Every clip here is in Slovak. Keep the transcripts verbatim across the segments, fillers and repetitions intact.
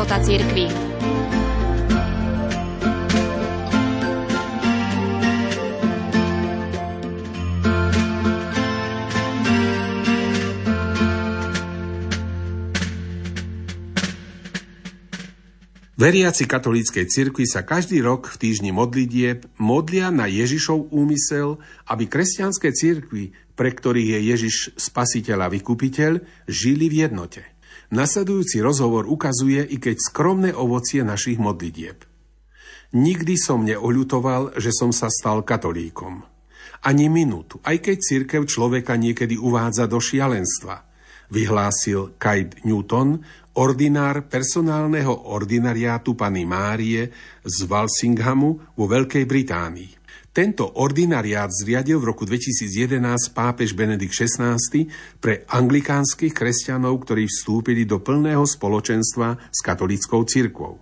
života cirkvi. Veriaci katolíckej cirkvi sa každý rok v týždni modlitieb modlia na Ježišov úmysel, aby kresťanské cirkvi, pre ktorých je Ježiš spasiteľ a vykupiteľ, žili v jednote. Nasledujúci rozhovor ukazuje i keď skromné ovocie našich modlitieb. Nikdy som neoľutoval, že som sa stal katolíkom. Ani minútu, aj keď cirkev človeka niekedy uvádza do šialenstva, vyhlásil Craig Newton, ordinár personálneho ordinariátu Panny Márie z Walsinghamu vo Veľkej Británii. Tento ordinariát zriadil v roku dvetisíc jedenásť pápež Benedikt šestnásty pre anglikánskych kresťanov, ktorí vstúpili do plného spoločenstva s katolíckou cirkvou.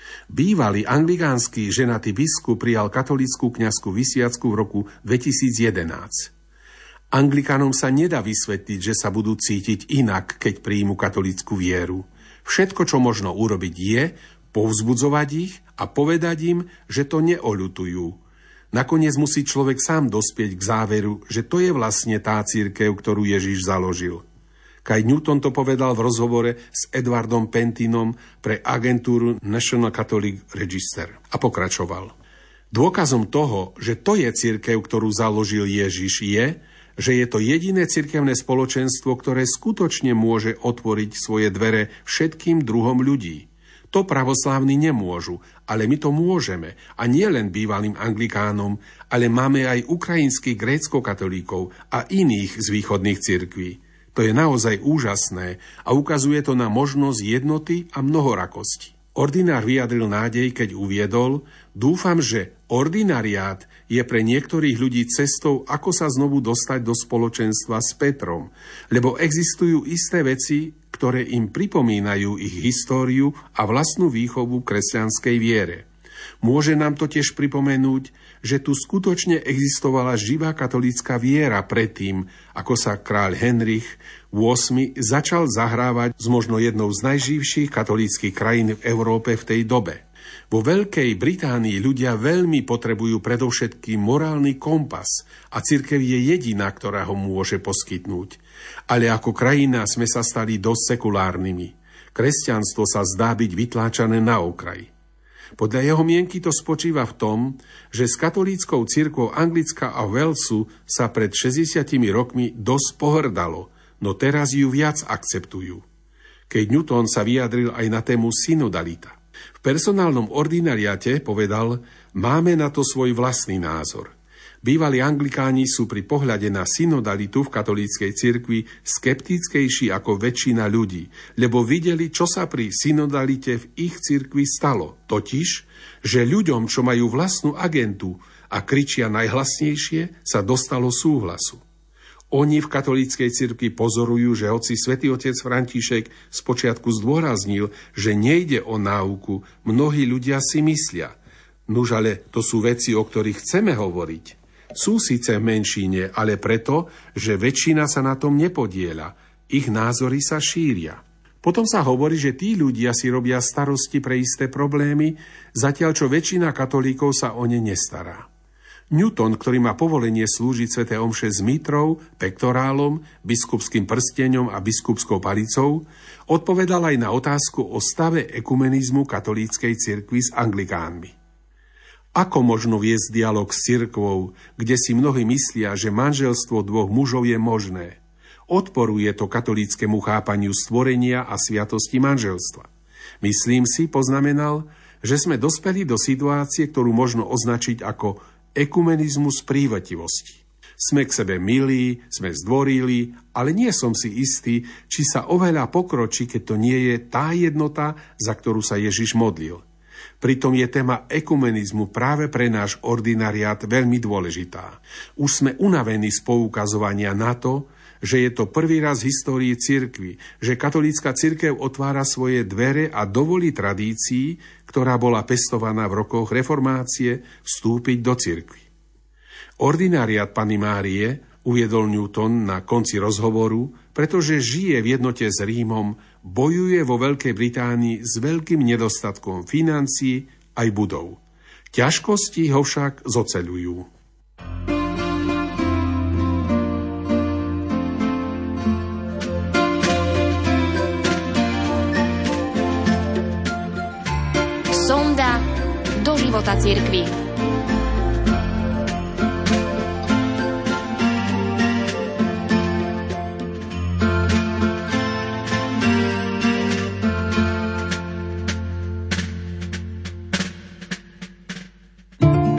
Bývalý anglikánsky ženatý biskup prijal katolícku kňazskú vysviacku v roku dvetisíc jedenásť. Anglikánom sa nedá vysvetliť, že sa budú cítiť inak, keď príjmu katolícku vieru. Všetko, čo možno urobiť, je povzbudzovať ich a povedať im, že to neoľutujú. Nakoniec musí človek sám dospieť k záveru, že to je vlastne tá cirkev, ktorú Ježiš založil. Craig Newton to povedal v rozhovore s Edwardom Pentinom pre agentúru National Catholic Register a pokračoval. Dôkazom toho, že to je cirkev, ktorú založil Ježiš, je, že je to jediné cirkevné spoločenstvo, ktoré skutočne môže otvoriť svoje dvere všetkým druhom ľudí. To pravoslávni nemôžu, ale my to môžeme. A nie len bývalým anglikánom, ale máme aj ukrajinských gréckokatolíkov a iných z východných cirkví. To je naozaj úžasné a ukazuje to na možnosť jednoty a mnohorakosti. Ordinár vyjadril nádej, keď uviedol: dúfam, že ordinariát je pre niektorých ľudí cestou, ako sa znovu dostať do spoločenstva s Petrom, lebo existujú isté veci, ktoré im pripomínajú ich históriu a vlastnú výchovu kresťanskej viere. Môže nám to tiež pripomenúť, že tu skutočne existovala živá katolícka viera predtým, ako sa kráľ Henrich ôsmy začal zahrávať s možno jednou z najživších katolíckych krajín v Európe v tej dobe. Vo Veľkej Británii ľudia veľmi potrebujú predovšetkým morálny kompas a cirkev je jediná, ktorá ho môže poskytnúť. Ale ako krajina sme sa stali dosť sekulárnymi. Kresťanstvo sa zdá byť vytláčané na okraj. Podľa jeho mienky to spočíva v tom, že s katolíckou cirkvou Anglicka a Walesu sa pred šesťdesiatimi rokmi dosť pohrdalo, no teraz ju viac akceptujú. Keď Newton sa vyjadril aj na tému synodalita. V personálnom ordinariate povedal: máme na to svoj vlastný názor. Bývalí anglikáni sú pri pohľade na synodalitu v katolíckej cirkvi skeptickejší ako väčšina ľudí, lebo videli, čo sa pri synodalite v ich cirkvi stalo. Totiž, že ľuďom, čo majú vlastnú agentu a kričia najhlasnejšie, sa dostalo súhlasu. Oni v katolíckej cirkvi pozorujú, že hoci svätý otec František spočiatku zdôraznil, že nejde o náuku, mnohí ľudia si myslia: nuž, ale to sú veci, o ktorých chceme hovoriť. Sú síce v menšine, ale preto, že väčšina sa na tom nepodieľa. Ich názory sa šíria. Potom sa hovorí, že tí ľudia si robia starosti pre isté problémy, zatiaľ čo väčšina katolíkov sa o ne nestará. Newton, ktorý má povolenie slúžiť sväté omše s mitrou, pektorálom, biskupským prsteňom a biskupskou palicou, odpovedal aj na otázku o stave ekumenizmu katolíckej cirkvi s anglikánmi. Ako možno viesť dialog s cirkvou, kde si mnohí myslia, že manželstvo dvoch mužov je možné? Odporuje to katolíckemu chápaniu stvorenia a sviatosti manželstva. Myslím si, poznamenal, že sme dospeli do situácie, ktorú možno označiť ako ekumenizmus prívetivosti. Sme k sebe milí, sme zdvorili, ale nie som si istý, či sa oveľa pokročí, keď to nie je tá jednota, za ktorú sa Ježiš modlil. Pritom je téma ekumenizmu práve pre náš ordinariát veľmi dôležitá. Už sme unavení z poukazovania na to, že je to prvý raz v histórii cirkvi, že katolícka cirkev otvára svoje dvere a dovolí tradícii, ktorá bola pestovaná v rokoch reformácie, vstúpiť do cirkvi. Ordinariát Panny Márie, uviedol Newton na konci rozhovoru, pretože žije v jednote s Rímom, bojuje vo Veľkej Británii s veľkým nedostatkom financií aj budov. Ťažkosti ho však zoceľujú. Sonda do života cirkvi.